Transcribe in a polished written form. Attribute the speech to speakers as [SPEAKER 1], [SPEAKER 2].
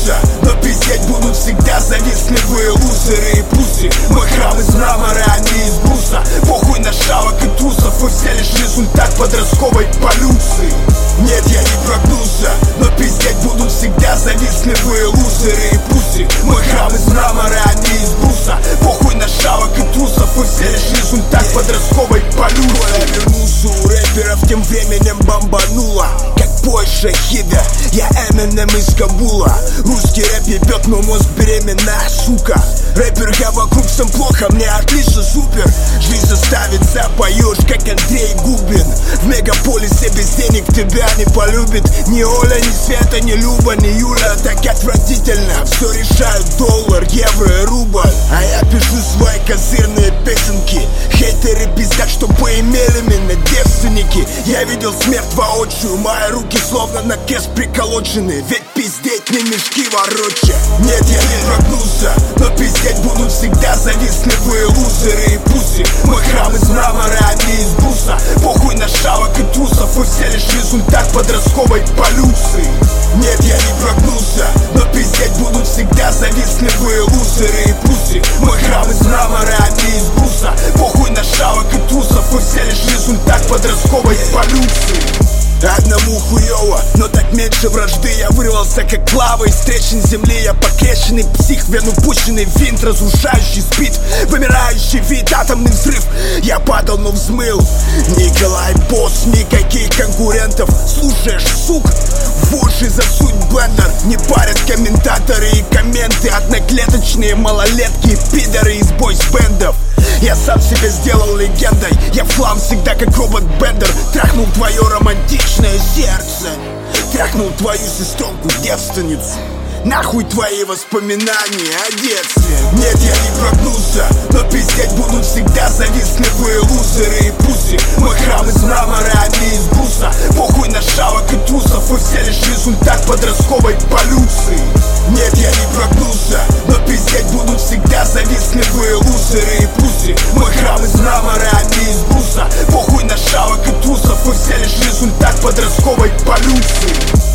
[SPEAKER 1] прогнулся, но пиздеть будут всегда завистливые лузеры и пусы. Мой храм из мрамора, а не из бруса. Похуй на шавок и трусов, и все лишь результат подростковой полюции. Нет, я не прогнулся, но пиздеть будут всегда завистливые лузеры и пусы. Мой храм из мрамора, а не из бруса. Похуй на шавок и трусов, и все лишь результат подростковой полюции. Коля вернулся, у рэперов тем временем бомбануло, как бой шахида, я Эминем из Кабула. Русский рэп ебет, но мозг беременная, сука. Рэпер, я вокруг всем плохо, мне отлично, супер. Жизнь заставит, запоешь, как Андрей Губин. В мегаполисе без денег тебя не полюбит ни Оля, ни Света, ни Люба, ни Юля. Так отвратительно, все решают доллар, евро и рубль. А я пишу свои козырные песенки. Хейтеры пиздят, что поимели меня девственники. Я видел смерть воочию, мои руки словно на крест приколочены. Ведь пиздеть не мешки вороча. Нет, я не прогнулся, но пиздеть будут всегда завистливые лузеры и пусы. Мой храм из мрамора, а не из бруса. Похуй на шавок и трусов, и все лишь результат подростковой полюции. Нет, я не прогнулся, но пиздеть будут всегда завистливые лузеры и пусы. Мой храм из мрамора, а не из бруса. Похуй на шавок и трусов, и все лишь результат подростковой полюции. Одному хуёво, но так меньше вражды. Я вырвался как лава из трещин земли. Я покрещенный псих, в вену пущенный винт, разрушающий спид, вымирающий вид, атомный взрыв. Я падал, но взмыл. Николай Босс, никаких конкурентов. Слушаешь, сук, в уши засунь блендер. Не парят комментаторы и комменты. Одноклеточные малолетки, пидоры из бойс-бендов. Я сам себя сделал легендой. Я флам всегда как робот Бендер. Трахнул твое романтичное сердце, трахнул твою сестренку девственницу. Нахуй твои воспоминания о детстве. Нет, я не прогнулся, но пиздеть будут всегда завистливые лузеры и пусы. Мой храм из мрамора, а не из бруса. Похуй на шавок и трусов, и все лишь результат подростковой полюции. Нет, я не прогнулся, но пиздеть будут всегда завистливые лузеры и пусы. Мой храм из мрамора, а не из бруса. Похуй на шавок и трусов, и все лишь результат подростковой полюции.